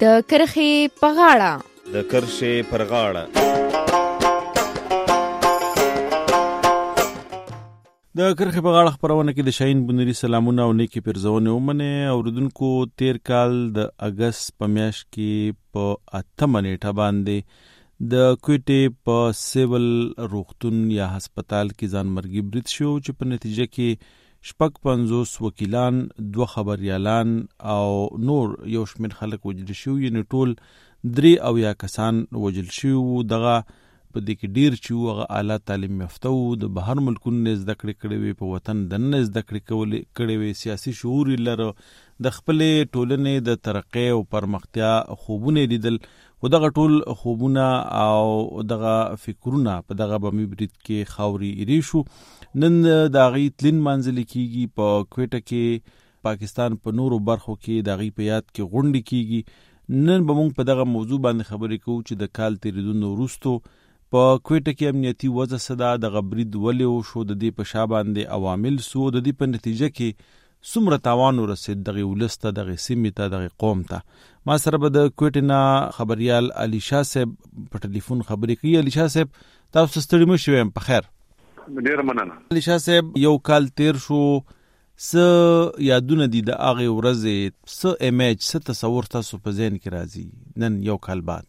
د کرښې په غاړه. د کرښې پر غاړه. د کرښې په غاړه خپرونه کې د شاهین بنوري سلامونه او نیکی پرزونه ومنه. اوریدونکو تیر کال د اگست په میاشت کې په 8 نیټه باندې د کوټې په سیول روغتون یا هسپتال کې ځانمرګي برید شو چې په نتیجه کې 50 وکیلان، 2 خبريالان او نور یو شمېر خلک وژل شو. یعنی ټول 3 کسان وژل شو. دغه په دې کې ډیر چې هغه اعلی تعلیم یافته وو، د بهر ملکونو زده کړې کړې وي، په وطن دننه زده کړې کړې وي، سیاسي شعور لري، د خپل ټولنې د ترقۍ او پرمختیا خوبونه لیدل. و دغه ټول خوبونه او دغه فکرونه په دغه بمی برید کې خاوري ایری شو. نن د غي تلین منځل کېږي په کوټه کې، پاکستان په نورو برخو کې د غي په یاد کې غونډه کېږي. نن به موږ په دغه موضوع باندې خبرې کوو چې د کال تیریدونکو وروسته په کوټه کې امنیتي وضع صدا د غبرید ولې شو، د دې په شا باندې عوامل سو، د دې په نتیجه کې څومره تاوان ورسید دغه ولسته، دغه سیمې ته، دغه قوم ته. ما سره به د کوټه نه خبريال علي شاه صاحب په ټلیفون خبرې کوي. علي شاه صاحب تاسو ستړي مو شوم؟ په خیر. ډیر مننه. علي شاه صاحب یو کال تیر شو، س یادونه دي د هغه ورځې، س امیج، س تصور تاسو په ذهن کې راځي نن یو کال بعد؟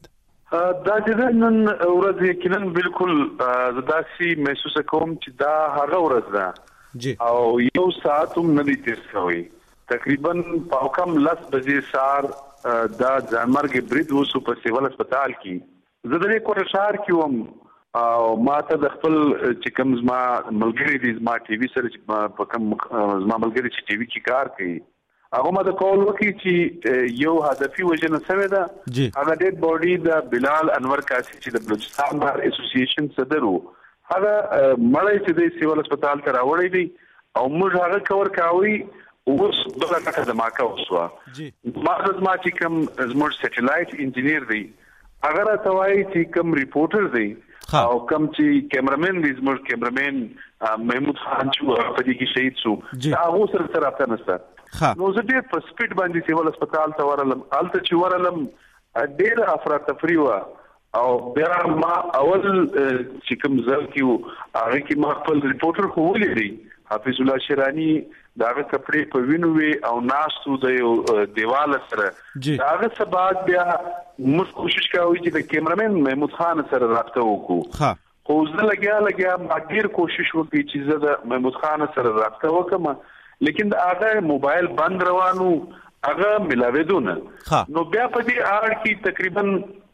دا چې نن ورځ یقینا بالکل زداسي محسوس کوم چې دا هغه ورځ ده جی، او یو ساعت هم نه دی تیر شوی. تقریبا په کم 10 بجې سار دا ځانمرګ برید وسو په سیول هسپتال کې. زه د کوټه شهر کې وم او ما ته د خپل چې کوم زما ملګری دي، زما ټي وي سره په کوم زما ملګری چې ټي وي کې کار کوي، هغه ما د کول وکړي چې یو هدفي وجنه سره ده. هغه ډیډ باډي د بلال انور قاسی چې د بلوچستان بار اسوسییشن صدر وو، هغه مړی چې د سیول هسپتال ته راوړی دی او موږ هغه کور کاوی. اوس بل څه دماکه وسوه. ما چې کوم زموږ سټلایټ انجینیر دی هغه راته وایي چې کوم ریپورټر دی او کوم چې کیمرامین دی، زموږ کیمرامین محمود خان چې په دې کې شهید شو، هغه سره راته نشته. نو زه ډېر په سپیډ باندې سیول هسپتال ته ورلم. هلته چې ورلم ډېر افراتفری وه او بیا ما اول چې کوم ځل کې وو هغه کې ما خپل ریپورټر خو ولیدی، حافظ الله شیرانی، داغه کپڑے په وینو وی او ناستو د یو دیوال سره. داغه سبا بیا موږ کوشش کوو چې د کیمرامین محمود خان سره رابطه وکړو. خو زه لګیا ما ډیر کوشش وکړ چې زه د محمود خان سره رابطه وکړم، لیکن هغه موبایل بند روانو، هغه ملاویدونه. نو بیا په دې اړه کې تقریبا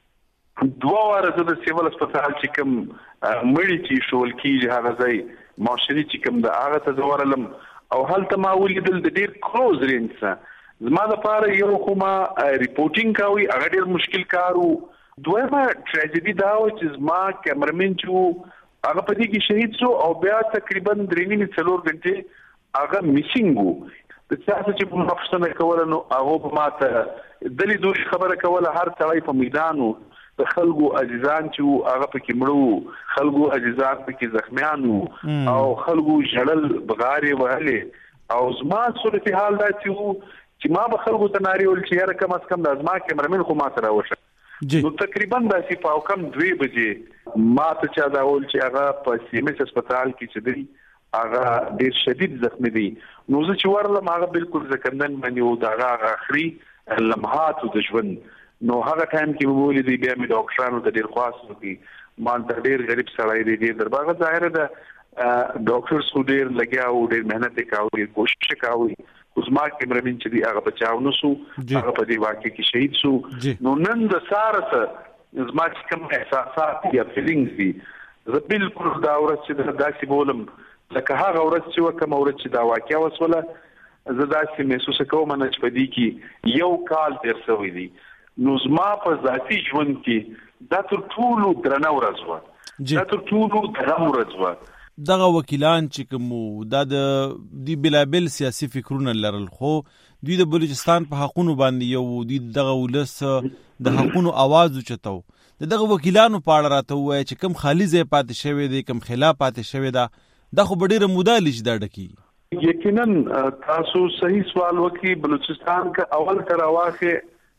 2 واره د سیول هسپتال چې کوم مړی چې شول کیږي هغه ځای معاشري چې کوم د هغه ته ورلم او هلته ما ولیدل د ډیر کلوز رینج زما د پاره یو کومه ریپورټینګ کوي، هغه ډیر مشکل کارو. دویمه ټریجډي دا و چې زما کیمرامین چې هغه په دې کې شهید شو او بیا تقریبا 3.4 غنټې هغه میسینګ وو. د سیاست چې په مفصله کوله نو هغه په ماته دلی دوی خبره کوله، هر ځای په میدانو د خلکو عزیزان چې هغه پکې مړو، خلکو عزیزان پکې زخمیانو او خلکو جړل بغارې وهلې. او زما صورتحال دا چې ما به خلکو ته ناري ول چې یاره کم از کم د زما کیمرامین خو ما سره وشه. نو تقریبا داسې په کم 2 بجې ما ته چا دا ول چې هغه په سیمس هسپتال کې چې دی هغه ډیر شدید زخمی دی. نو زه چې ورلم هغه بالکل ځکندن باندې و دغه آخري لمحات د ژوند. نو هغه ټایم کې وولې دی بیا مې ډاکټرانو ته ډیر خواست وکړي، ما ته ډیر غریب سړی دی، ډیر درباغه ظاهره ده ډاکټر سو ډیر لګیا او ډیر مهنت وکاوه، کوشش وکاوه. اوس ما کیمرامین چې دی هغه بچاو نو سو، هغه په دې واقع کې شهید سو. نو نن د سارته زما چې کوم احساسات یا فیلینګز دي زه بالکل دا ورځ چې داسې بولم لکه هغه ورځ چې کوم ورځ چې دا واقع وسوله، زه داسې محسوس کوم نه چې په دې کې یو کال تیر شوی دی. نو زما په ذاتي ژوند کې دا تر ټولو درنه ورځ وه، دا تر ټولو درنه ورځ وه. دغه وکیلان چې کوم دا د بلابل سیاسي فکرونه لرل، خو دوی د بلوچستان په حقونو باندې یو دوی دغه ولس د حقونو आवाज اوچتو. دغه وکیلانو په اړه راته وایي چې کوم خالی ځای پاتې شوی دی، کوم خلا پاتې شوی دا خو ډیره موده لږ دا ډکی. یقینا تاسو صحیح سوال وکړي. بلوچستان کا اول تر واخه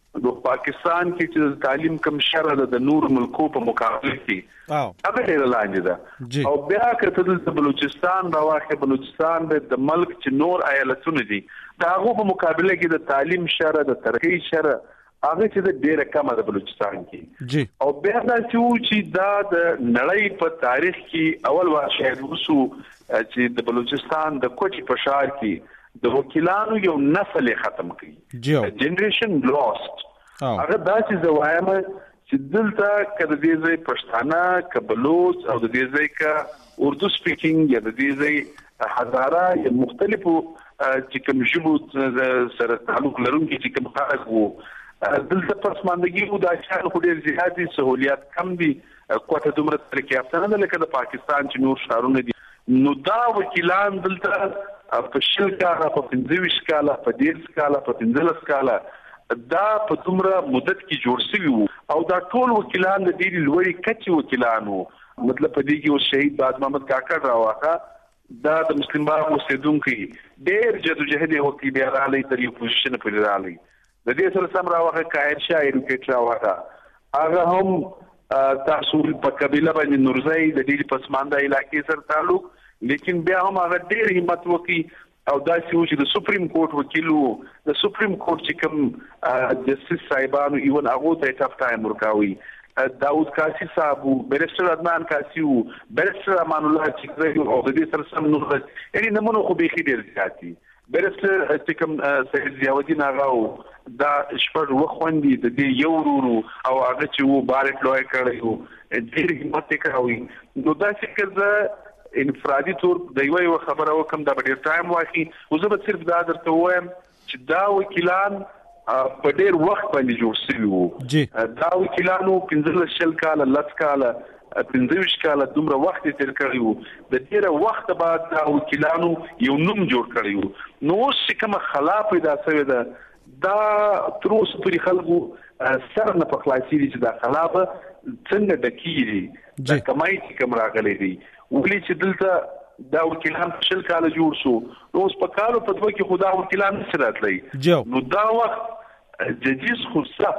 د پاکستان کې چې تعلیم کم شره د نور ملکو په مقابله کې هغه ډېر لاندې ده او بیا کته د بلوچستان راوخه بلوچستان د ملک چې نور ایالتونه دي دا هغه په مقابله کې د تعلیم شره د ترقی شره هغه چې د ډېر کم د بلوچستان کې او بیا دا چې دا د نړۍ په تاریخ کې اول وار شاید وسو چې د بلوچستان د کوټي په شهر کې د وکیلانو یو نسل ختم کړي جنریشن لوست هغه دا چې زوایم چې دلته کله دې ځای پښتانه کبلوچ او د دې ځای کا اردو سپیکینګ یا د دې ځای هزاره یا مختلفو چې کوم ژبو سره تعلق لرونکي چې کوم خلک وو دلته پسماندګي وو دا چې خوري زیاتې سہولیات کم دي کوټه دومره ترقی یافته نه لکه د پاکستان چې نور شهرونه دي نو دا وکیلان دلته په شل کاله په 25 کاله په 10 کاله په 15 کاله دا په دومره مدت کې جوړ شوی وو او دا ټول وکیلان د دې لوړی کچې وکیلانو مطلب په دې کې او شهید باد محمد کاکړ راوخه دا د مسلم بار اوسیدونکو ډېر جدوجهد وکړي بیا رالی تر یو پوزیشن پورې رالی د دې سره سم راوخه قاهر شاه ایډوکیټر راوخه هغه هم تاسو په قبيله باندې نورزای د دې پسمانده علاقې سره تعلق لیکن بیا هم هغه ډېر همت وکړي او دا چې د سپریم کورټ وکیلو د سپریم کورټ چې کوم جسټس صاحبانو ایون هغه ته ټاپ ټایم ورکاوي داود کاسی صاحب بیرستر عدنان کاسی بیرستر امان الله چکري او د دې سره سم نور یعنی نمونه خو به خیر ځاتي بیرستر چې کوم سید ضیاءالدین هغه دا شپږ وخوندي د دې یو ورو او هغه چې وو بارټ لوی کړی وو ډېر همت کړی نو دا چې انفرادي تور د یو خبره وکم دا ډېر ټایم واخی او زه به صرف دا درته وایم چې دا وکیلان په ډېر وخت باندې جوړ شوي وو دا وکیلانو 15 کاله لس کاله 15 کاله دومره وخت تیر کړی وو د ډېر وخت بعد دا وکیلانو یو نوم جوړ کړی وو نو چې کوم خلا پیدا شوی ده دا تر اوسه پورې خلکو سره نه په خلاصي دي چې دا خلا به څنګه ډکېږي دا کمای چې کوم راغلی دی ولې چې دلته دا وکیلان په شل کاله جوړ شو نو اوس په کالو په دوه کې خدا وکیلان نشي راتلی نو دا وخت ججیز خوسته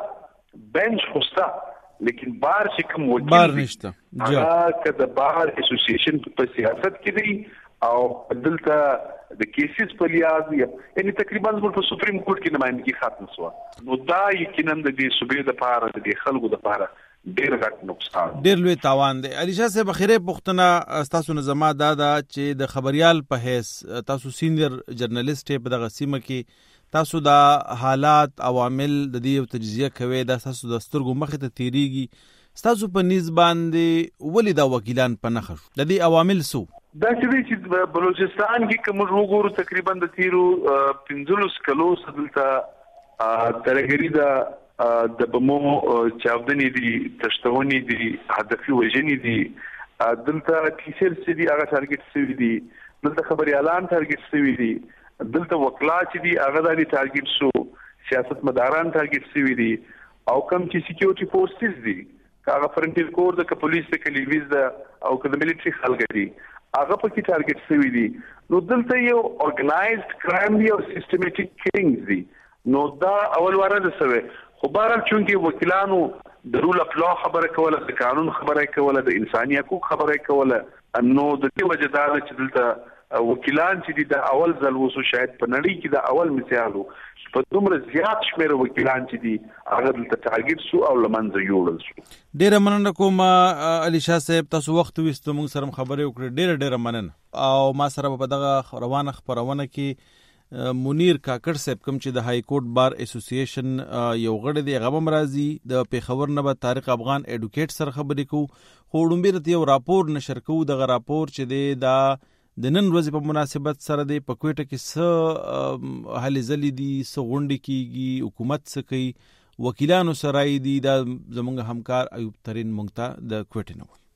بنچ خوسته لیکن بار چې کوم وکیل بار نشته هغه کده بار اسوسییشن په سیاست کې دی او دلته د کیسز په لیاز یعنی تقریبا په سپریم کورټ کې نمائندګي ختم شو نو دا یقینا د دې صوبې د پاره د خلکو د پاره ډېر غټ نقصان ډېر لوی تاوان دی علي شاه صاحب خیره پښتنه تاسو نظام دا چې د خبريال په حیث تاسو سینیئر جرنالست په دغه سیمه کې تاسو دا حالات عوامل د دې تجزیه کوي دا تاسو د سترګو مخې ته تیریږي تاسو په نسبت باندې ولې دا وکیلان په نخښ د دې عوامل سو دا چې بلوچستان کې کوم وګورو تقریبا د تیرو 15 کلو سدلته ترګری دا د بمو چاودنې دي تشتونې دي هدفي وژنې دي دلته کیسر چې دي هغه ټارګټ شوی دي دلته خبري اعلان ټارګټ شوی دي دلته وکلا چې دي هغه د ټارګټ شو سیاست مداران ټارګټ شوی دي او کوم چې سکیورټي فورسز دي هغه فرنټیر کور د پولیس د کلیویز د او د ملټري خلک دي هغه په کې ټارګټ شوی دي نو دلته یو اورګنایزډ کرایم دی او سیستماتیک کیلینګز دي نو دا اول واره ده سوي خو بهرحال چونکې وکیلانو د رول اف لا خبره کوله د قانون خبره کوله د انساني حقوق خبره کوله نو د دې وجه دا چې دلته وکیلان چې د اول ځل وسو شاید په نړۍ کې د اول مثالو په دومره زیات شمیر وکیلان چې دي هغه دلته ټارګټ شو او لمنځه یوړل شو ډېر مننه کوم علي شاه صاحب تاسو وخت وستو موږ سره خبرې وکړې ډېر مننه او ما سره په دغه روانه خبرونه کې منیر کاکړ صاحب کوم چې د های کورټ بار اسوسییشن یو غړی دی هغه مرضی د پیښور نه به طارق افغان ایډوکیټ سره خبرې کوو خو ډومبه یو راپور نشر کوو دغه راپور چې دی دا د نن ورځې په مناسبت سره دی په کوټه کې څه هلې ځلې دي څه غونډې کیږي حکومت څه کوي وکیلانو سره دي دا زموږ همکار ایوب ترین مونږ ته د کوټه نه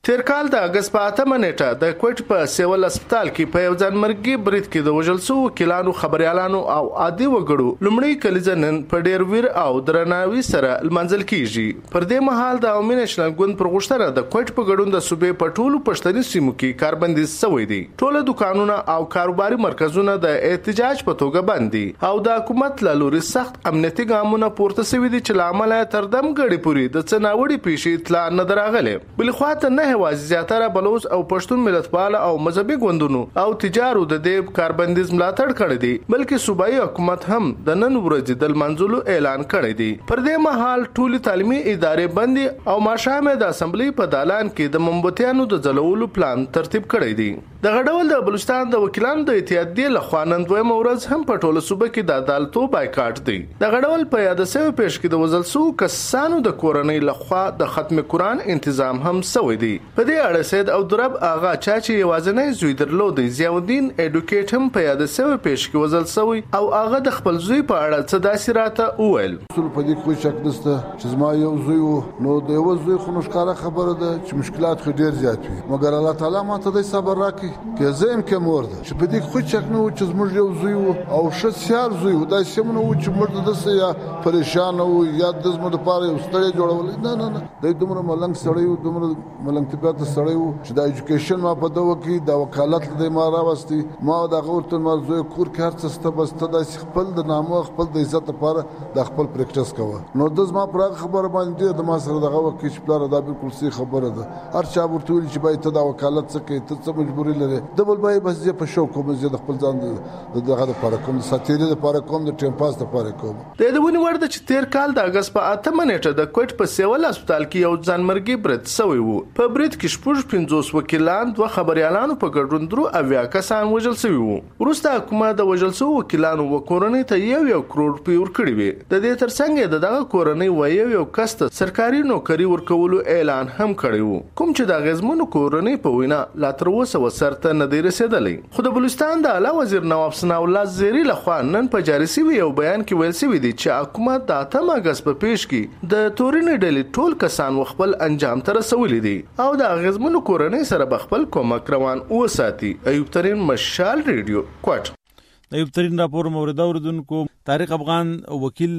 تیر کال د اگست په 8 نیټه د کوټ په سیول هسپتال کې په یو ځانمرګي برید کې د وژل شوو وکیلانو خبريالانو او عادي وګړو لومړی کلیزه نن په ډیر ویر او درناوي سره لمانځل کیږي. پر دې مهال د عوامي نېشنل ګوند پر غوښتنه د کوټ په ګډون د صوبې په ټولو پښتني سیمو کې کاربندي شوی دی. ټول دکانونه او کاروباري مرکزونه د احتجاج په توګه بند دي او د حکومت له لوري سخت امنیتي ګامونه پورته شوي دي چې لامل تر دم غړي پوری د څناوړي پیښې اطلاع نه دراغله. بل خو ته نه هوازي زیاتره بلوچ او پښتون ملتپال او مذهبي ګوندونو او تجارو د دې کاربندیز ملاتړ کړی دی، بلکې صوبایي حکومت هم د نن ورځې د منځلو اعلان کړی دی. پر دې مهال ټول تعلیمي ادارې بندي او ماشامه د اسمبلی په دالان کې د منبوتیانو د ځلولو پلان ترتیب کړی دی. د غډول د بلوچستان د وکیلانو د اتحادیې لخوا نن دویم ورځ هم په ټوله صوبه کې د عدالتو بایکاټ دی. د غډول په یاد سوي پیش کې د وزل سو کسانو د کورنۍ لخوا د ختم قرآن تنظیم هم سوی دی. په دې اړه سید او درب آغا چاچی یوازنۍ زوی درلود ضیاءالدین اډوکیټ هم په یاد سوي پیش کې وزل سوی او هغه د خپل زوی په اړه څه داسې راته وویل. په دې کوم شک نشته چې زما یو زوی نو د یو زوی خو مشکله خبره ده چې مشکلات خو ډیر زیات وي، مګر الله تعالی ماته د صبر راکړي کې زم کې مور ده چې په دې خو شک نه و چې زموږ یو زوی او شسیار زوی دا سیمونه و چې مرده د سیا پریشان او یا د زموږ لپاره یو ستړي جوړول نه د دومره ملنګ سړی او دومره ملنګ طبيعت سړی و چې د ایجوکیشن ما په دغه کې د وکالت د ما راوستي ما د غورتن مرزو کور کې هر څه ستبسته د خپل د نامو خپل د عزت لپاره د خپل پریکټس کوه. نو د زما پر خبره باندې د ما سره دغه وخت چې پلار دا بالکل صحیح خبره ده. هر چا ورته ویل چې باید ته د وکالت څخه کې ته څه مجبوري لري د بل بای بس په شو کوم زیات خپل ځان دغه لپاره کوم ساتيري لپاره کوم د ټیم پاس لپاره کوم. د دې ونی ورته چې تیر کال د اگست په 8 نیټه د کوټ په سیول هسپتال کې یو ځانمرګي برید شوی وو. په برید کې شپږ 50 وکیلان دوه خبريالانو په ګډون درو اویا کسان وژل شوی وو. وروسته حکومت د وژل شوو وکیلانو وکورنۍ ته 1 کروڑ روپۍ ورکړي وي. د دې ترڅنګ دغه کورنۍ یو کس ته سرکاري نوکری ورکولو اعلان هم کړی وو، کوم چې د غزمنو کورنۍ په وینا لا تر اوسه وسرته نه دی رسیدلی. خو د بلوچستان د اعلی وزیر نواب ثناء الله زیری لخوا نن په جاري شوی یو بیان کې ویل شوی دی چې حکومت د 8 اگست په پیش کې د تورینې ډلې ټول کسان خپل انجام ته رسولي دي او د غزمنو کورنۍ سره بخپل کومک روان وساتي. ایوب ترين مشال ریډیو کوټ. ایوب ترين راپور مورد اوردونکو طارق افغان وکیل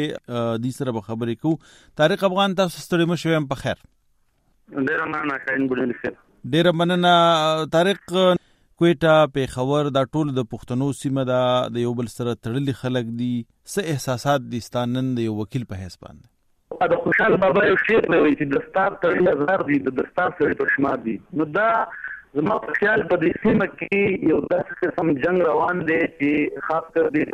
د سره خبرې کو. طارق افغان تاسو ستړي مشوم په خیر. ډیر مننه خاين بولل خیر. ډیر مننه طارق. کوټه په خبر دا ټول د پښتنو سیمه د یو بل سره تړلي خلک دي، څه احساسات دي ستانن د یو وکیل په حساب باندې؟ دا خوشاله بابا یو شعر دی چې دستار تړل زار دي د دستار سره پښمار دي. نو دا زما په خیال په دې سیمه کې یو داسې قسم جنگ روان دی چې خاص کر دې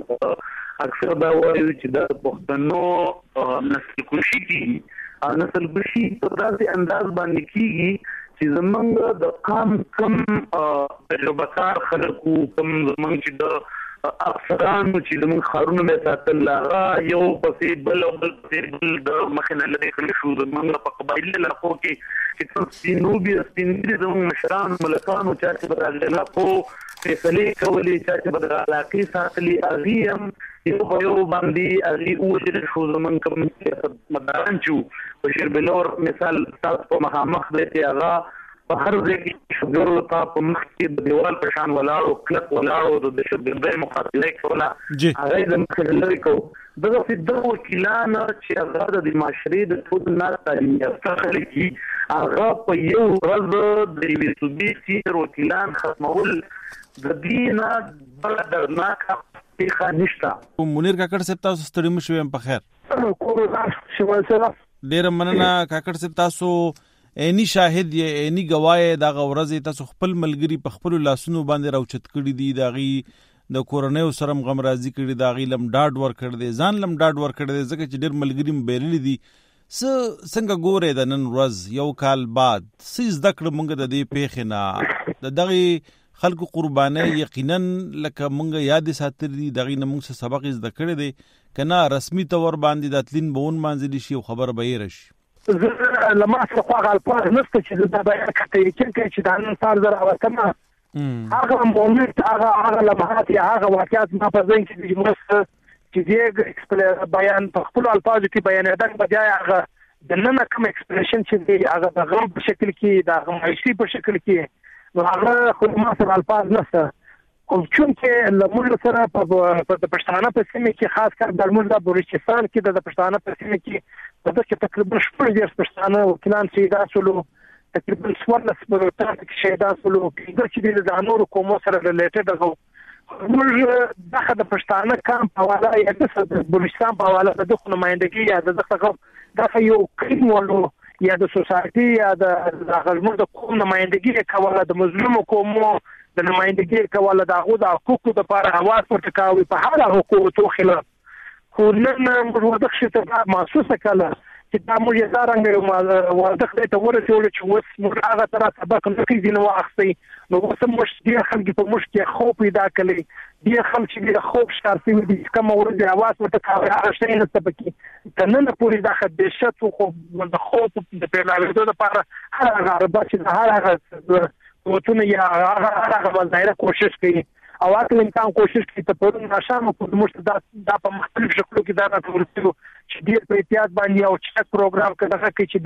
تمن اکثر دا وایي چې د پښتنو نسل کشي دي او نسل کشي په داسې انداز باندې کیږي چې زمونږ د قام کم تجربه کار خلکو کم زمونږ چې د افسرانو چې زمونږ خارونه مې ساتل هغه یو پسې بل او بل پسې بل د مخینه لري کړی شو. زمونږ په قبایل علاقو کې چې سپینوبي سپینګري زمونږ مشران ملکانو چې په هغه علاقو فیصلې کولې چې په هغه علاقې ساتلي هغه هم یو په یو باندې هغه وژل شو. زمونږ کوم مداران چې په شیربلور مثال تاسو په مخامخ دی هغه په هر ځای کې شګرو ته په مخ کې د دیوال په شان ولاړو کلک ولاړو د شګردۍ مقابله کوله هغه د مخ لري کو. دغه د وکیلانو چې هغه د معاشري د ټول ناس تعلیم یافته خلک هغه په یو ورځ د یوې صوبې سیر وکیلان ختمول د دینه بل درناک پیښه نشته. منیر کاکړ صاحب تاسو ستړي مشوم په خیر. کور شمال سره ډیر مننه کاکړ صاحب. تاسو اینی شاهد یې اینی گواه دا غورځي تاسو خپل ملګری په خپل لاسونو باندې راوچت کړی دی داغي د کورونیو سره غم راضي کړی داغي لم ډاډ ور کړی دی ځان لم ډاډ ور کړی دی ځکه چې ډیر ملګری بیرلی دي. څنګه ګوره د نن ورځ یو کال بعد سیز دکړه مونږ د دې پیښ نه د دغه خلکو قربانه یقینا لکه مونږ یاد ساتري دغه نه مونږ سبق زده کړی دی کنه رسمي تور باندې د تلین بون منځلي شي خبر به یې راشي. لما أصبح الفاظ نفسك إذا بيانك تيجي كذا عن صار زر أو تما هذا مومنت هذا لمحات هذا واقعات ما بزين كذي مس كذي بيان تقبلوا الفاظ كي بيان هذاك بداية د نن کوم ایکسپریشن چې دی هغه د غم په شکل کې د غمایشي په شکل کې نو هغه خو ما سره الفاظ نشته کوم چې لمر سره په پښتانه په سیمه کې خاص کر د لمر د بلوچستان کې د پښتانه په سیمه کې د دغه تقریبا 10 پښتانه وکیلان شهیدان شول تقریبا 14 پښتانه شهیدان شول چې د نورو قومو سره ریلیټډ هغه موږ دغه د پښتانه کام په حواله یا د بلوچستان په حواله د نمائندګي یا دغه یو کریمولو یا د سوسایټي یا د غلمو د قوم نمائندګي کوله د مظلوم قومو د نمائندګي کوله د هغه د حقوقو لپاره आवाज ورته کوي په هغه حقوقو خلاف خو نن موږ د خشته محسوسه کړه چې دا موږ یې څنګه واضح دی ته ورته چې اوس موږ هغه تر سبق نه کیږي نو واخسي نو اوس موږ دې خلک په موږ کې خو پیدا کړي دې خلک چې د خوب شارسي دي کوم ورته आवाज ورته کوي هغه شي نه سبقي کنه پوری د خدشت خو د خوب د پیلاویدو لپاره هغه ربا چې هغه وتونه یا هغه وزایره کوشش کوي او اته امکان کوشش کوي ته په نشانو په موږ دا په مختلف شکلو کې دا راټولېږي چې ډېر په احتیاط باندې او چک پروګرام کړه چې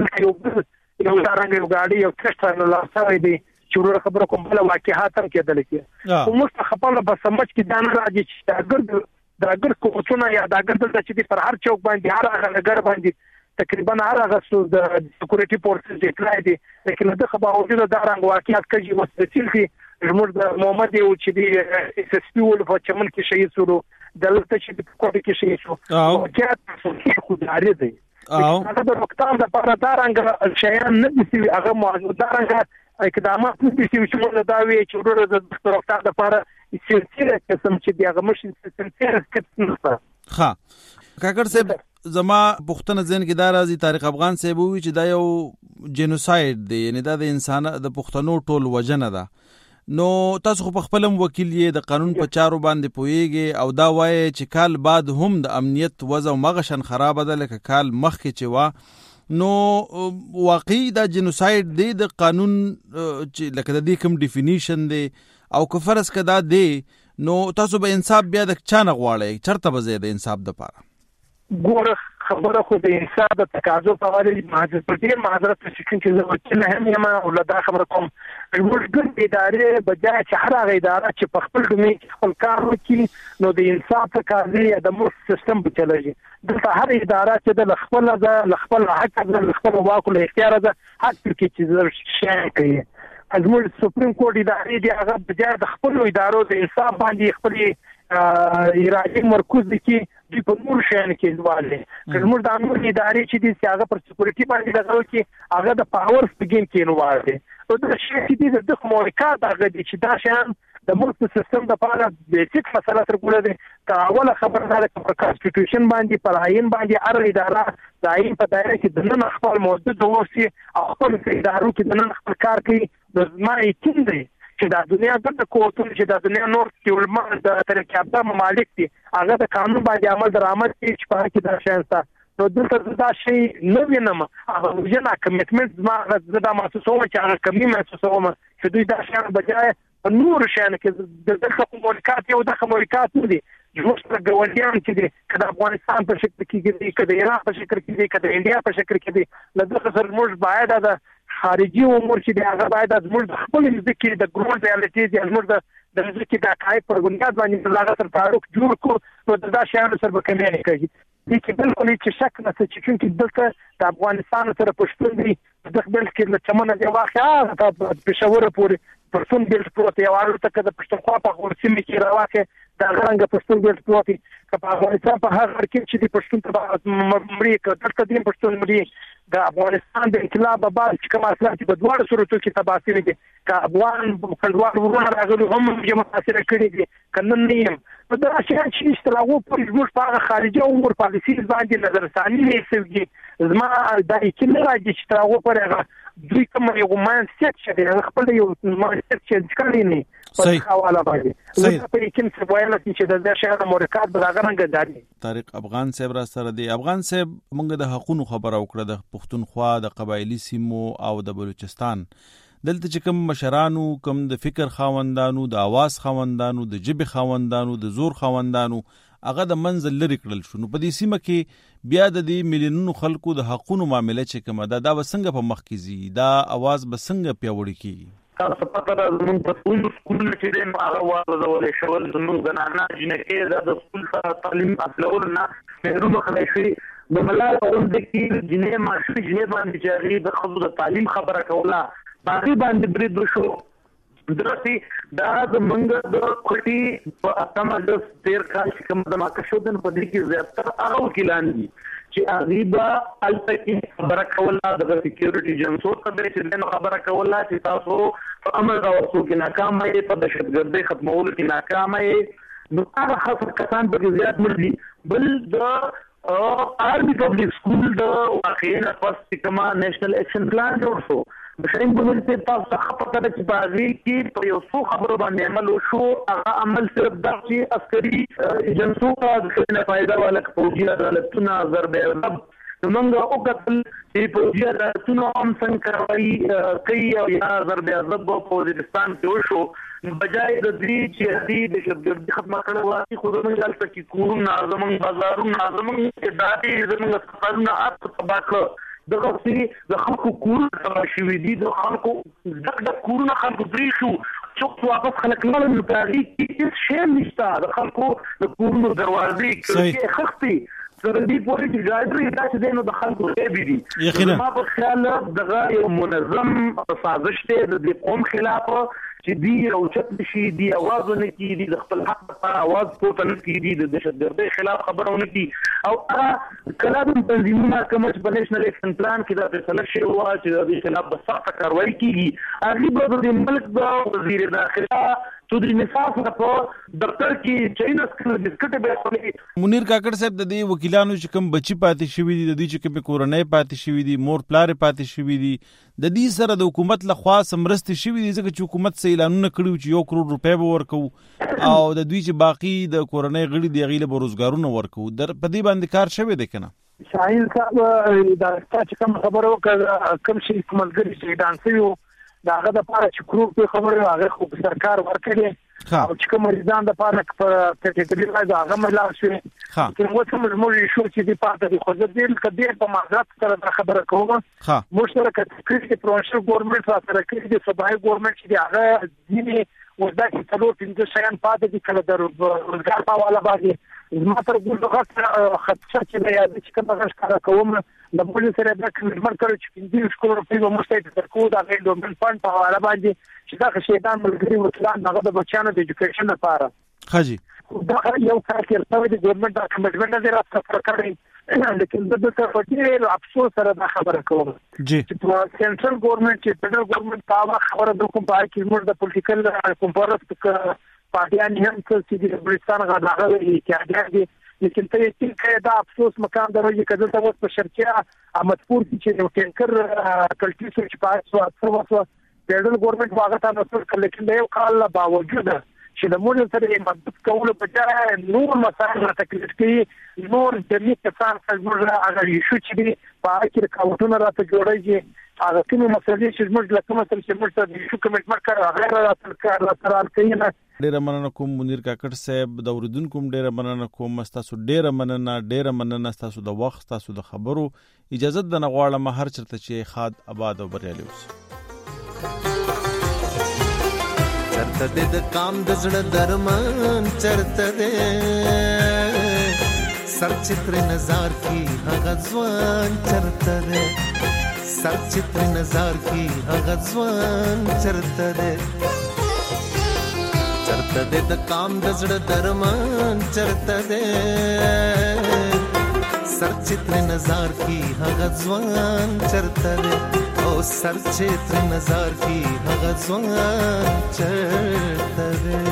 د یو ځارنګ یو گاډي یو کښته نه لاسوي دي چې ورو خبره کوم بل واقعات هم کېدل کې او موږ خپل په سمج کې دا نه راځي چې دا ګر کوڅونه یا دا ګر د چې پر هر چوک باندې هر هغه باندې تقریبا هر هغه څو د سکیورټي فورسز اطلاع دي لیکن د خبرو د رنګ واقعیت کې وسیل دي زموږ د محمد یو چې دی اس اس پی ول په چمن کې شهید شو دلته چې په کوټه کې شهید شو او چې خو داري دی هغه د وختان د لپاره دا رنګ شیان نه دي هغه موجود دا رنګ اقدامات نه دي چې موږ دا وی چې ورته د وختان د لپاره سلسله قسم چې دی هغه مش سلسله کتنه ها کاکړ صاحب زما پښتنه ځین کې دا راځي طارق افغان صاحب وی چې دا یو جنوساید دی یعنی دا د انسان د پښتنو ټول وجنه ده نو تاسو خو په خپلم وکیل یې د قانون په چارو باندې پوهیږي او دا وایي چې کال بعد هم د امنیت وضع مغشن خراب ده لکه کال مخکې چې وا نو واقعي دا جنوساید دی د قانون چې لکه د دې کوم ډیفینیشن دی او که فرض کدا دی نو تاسو به انصاف بیا د چا نه غواړئ چرته به زه د انصاف لپاره ګوره خبره خو د انصاف د تقاضو په اړه د معذرت چې زه وکیل هم یم او دا خبره کوم موږ ګر ادارې بجای چې هر هغه اداره چې په خپل ډومین کې خپل کار وکړي نو د انصاف تقاضي یا د مو سیستم په چلېږي دلته هر اداره چې د خپل حق د خپل واک له اختیار ده حق کې چې شای کوي زموږ سپریم کورټ ادارې دی هغه بجای د خپل ادارو د انصاف باندې خپل ارادي مرکز دي کې د په نور شان کې ځواله کومه د امور ادارې چې دي هغه پر سکیورټي باندې لګول کې هغه د پاور سپګین کې نواله او د شي چې دي د کومونیکات هغه دي چې دا شان د ملک سیستم د لپاره بیسیک مسله تر کوله دي کا اوله خبره ده چې په کانسټیټیوشن باندې پر عین باندې هر اداره د عین په دایره کې د نن خپل موجود اوسي او خپل ادارو کې د نن خپل کار کوي د ما یقین دی چې د دنیا د کوټو چې د دنیا نور کې علماء د ترکیب ممالک دي هغه د قانون باندې عمل درآمد کوي چې په کې دا شانسته نو دلته دا شی نه وینم هغه وجنه کمیټمنټ ما دا محسوسوم چې هغه کمی محسوسوم چې دوی دا شان بجای نور شان کې د کومونیکات یو د کومونیکات دي جوړ غوړیان چې دي کله افغانستان په شکل کې دي کله ایران په شکل کې دي کله انډیا په شکل کې دي لږه سر موږ باید د خارجي امور چې هغه باید از موږ خپل ځکه د ګرون ریالټیز یا موږ د ځکه د کای په بنیاد باندې لاغه تر تعلق جوړ کو نو دا شیان سره به کمی نه کوي چې بالکل چې شک نه چې دلته د افغانستان سره پښتون دي د خپل کې له چمنه دی واقعا د پېښور پورې پښتون بیل پروت یو اړه ته د پښتونخوا په ورسمه کې راوخه دا غرنګ پښتون بیل پروت په افغانستان په هر کې چې د پښتون ته مړی کړه د پښتون مړی د افغانستان د انقلاب بعد چې کوم اصلاح چې په دوه صورتو کې تباہ دي کا افغان خلوار ورونه راغلي هم یې متاثر کړي دي کنه نیم په دا شي چې استراغو پر زموږ په خارجي امور پالیسي باندې نظر ثاني نه سوي زما دا کې نه راځي چې استراغو پر دوی کوم یو مان سیټ چې خپل یو مان سیټ چې ښکاري نه په حواله باندې په یقین څه وایي چې د شهر مورکات بلاغرنګ داري طارق افغان صاحب را سره دی افغان صاحب موږ د حقوقو خبره وکړه د پښتونخوا د قبایلی سیمو او د بلوچستان دلته چې کوم مشرانو کوم د فکر خاوندانو د आवाज خاوندانو د جبه خاوندانو د زور خاوندانو هغه د منځ لري کړل شو. نو په دې سیمه کې بیا د دې میلیونونو خلکو د حقونو معامله چې کومه ده دا به څنګه په مخ کې ځي، دا اواز به څنګه پیاوړی کیږي؟ تاسو پته ده زموږ په سکولونو چې دی نو هغه وارزول شول زموږ زنانه جنکۍ دا د سکول سره تعلیم حاصلولو نه محروم کړی شوي. د ملال په غونډه کې جنۍ معاشري جنۍ باندې چې هغې د ښځو د تعلیم خبره کوله په هغې باندې برید وشو. درسته دا زمونږ د کوټې په 18 کال چې کوم د ماکشودن په دې کې زیاتره هغه وکیلان دي چې هغې به هلته کې خبره کوله د سکیورټي ایجنسو ته به چې دی نو خبره کوله چې تاسو په امن راوستو کې ناکامه یې، په دهشتګردۍ ختمولو کې ناکامه یې. نو هغه خاص کسان پکې زیات مړ دي. بل د آرمي پبلک سکول د واقعي نه پس چې کومه نیشنل ایکشن پلان جوړ شو شاین ګورنمنټ ته تاسو څخه پته ده چې په هغې کې په یو څو خبرو باندې عمل وشو. هغه عمل صرف دا چې عسکري ایجنسو ته د ښځې نه فایده والا پوځي عدالتونه ضرب عقب نو موږ وکتل چې پوځي عدالتونه هم څنګه کاروایي کوي او یا ضرب عقب په وزیرستان کې وشو. بجای د دې چې هغې دهشتګردي ختمه کړې وه خو زموږ هلته کې کورونه زموږ بازارونه زموږ ادارې زموږ هسپتالونه هر څه تباه کړه. دغه د خلکو کورونه تباه شوي دي، د خلکو ډک ډک کورونه خلکو پرې شو، څوک واپس خلک لاړل نو په هغې کې هېڅ شی نشته. د خلکو د کورونو دروازې کړکۍ خښتې تر دې پورې چې ګاډرې دا چې دی نو د خلکو غیبې دي. زما په خیال دغه یو منظم سازش دی د دې قوم خلاف چې دی راوچت شي، دی اواز ونه کړي، دی د خپل حق لپاره اواز پورته نه کړي، دی د دهشتګردۍ خلاف خبره ونه کړي. او هغه کله د تنظیمونه کومه چې په نیشنل ایکشن پلان کې دا فیصله شوې وه چې د دې خلاف به سخته کاروایي کېږي، هغې به د دې ملک د وزیر داخله چودري نصاف په دفتر کې چینس کړل بسکټې به خوري. منیر کاکړ صاحب د دې وکیلانو چې کوم بچي پاتې شوي دي، د دې چې کومې کورنۍ پاتې شوي دي، مور پلار پاتې شوي دي، د دې سره د حکومت لخوا څه مرستې شوي دي؟ ځکه چې حکومت څه اعلانونه کړي چې 1 کروڑ روپۍ به ورکوو او د دوی چې باقي د کورنۍ غړي دي هغې له به روزګارونه ورکوو. په دې باندې کار شوی دی که نه؟ شاهین صاحب دا ستا چې کوم خبره وکړه کوم شي ملګري چې اعلان شوي وو د هغه دپاره چې کروڑ په خبره هغه خو سرکار ورکړي او چې کوم مریضان دپاره په کټګوري باندې هغه ملاو شوي. چې اوس هم زموږ شو چې دې پاته دي خو زه ډېر په معذرت سره دا خبره کوم. موږ سره کړي چې پروینشل ګورنمنټ سره کړي چې صوبایي ګورنمنټ چې هغه ځینې ودا چې 4-5 شیان پاته دي کله د روزګار په حواله باندې زما تر ګوندغه خدشه چې د یاد چې کومه ښکاره کوم د پولیس سره د کمنټ کړو چې 15 کروڑ روپۍ به مستعد ترکو دا غیر ډومن فند په حواله باندې چې دا شیطان ملګری وکړان دغه د بچیانو د ایجوکیشن لپاره خاجي دا یو کار کې تر د ګورنمنت د کمټمنټ نه راځي کړی لیکن د څه افسوس سره دا خبره کوم چې په سنټرل ګورنمنت چې فدرال ګورنمنت دا خبره د کوم پای کې موږ د پولیټیکل کمپارټ پارټیان هم چې د بریټان غاړه کې دي لیکن ته یې چې دا افسوس مکان دروي کده ته اوس په شرقیه احمدپور کې چې ټینکر کلټي چې پاتې وو فدرال ګورنمنت واغه تا نو لیکن یو کال باوجود چې د مور سره مدد کول په ځای نور مسائل تکلیف کوي نور د دې کسان څنګه هغه یشو چې دی په اخر کاوټونه راته جوړیږي هغه کومه مسلې چې موږ لکه مثلا چې موږ د یشو کمټمنټ کړو هغه راته کوي نه. ډیره مننه کوم منیر کاکړ صاحب، د اوریدونکو ډیره مننه کوم، تاسو ډیره مننه تاسو د وخت تاسو د خبرو اجازه د نغواړم هر چرته چې خاد آباد او بریالي اوسئ. چرته د کام د زړه درمان چرته د سرچتر نظر کی هغه ځوان چرته د سرچتر نظر کی هغه ځوان چرته د چرته د کام د زړه درمان چرته د سرچتر نظر کی هغه ځوان چرته د او سرچتر نظر کی هغه ځوان چرته د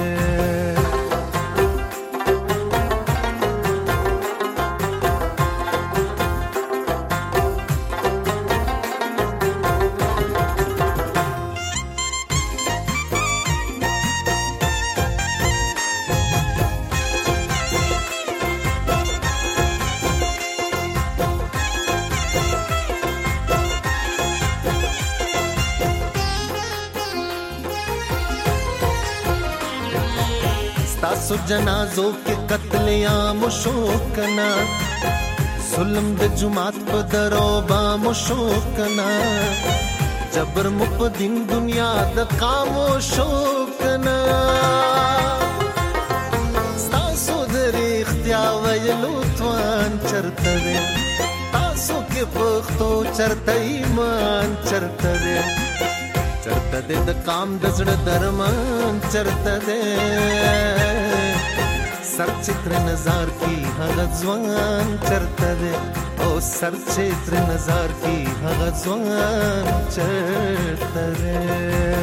ستاسو جنازو کې قتل عام شو کنا ظلم د جماعت په درو با مو شو کنا جبر مو په دین دنیا د قامو شو کنا ستاسو د اختیا ویلو توان چرته دې تاسو کې پختو چرته ایمان چرته دې چرته دې د کام د زړه درمان چرته دې سر چتر نظر کی هغه ځوان چرته دې او سر چتر نظر کی هغه ځوان چرته دې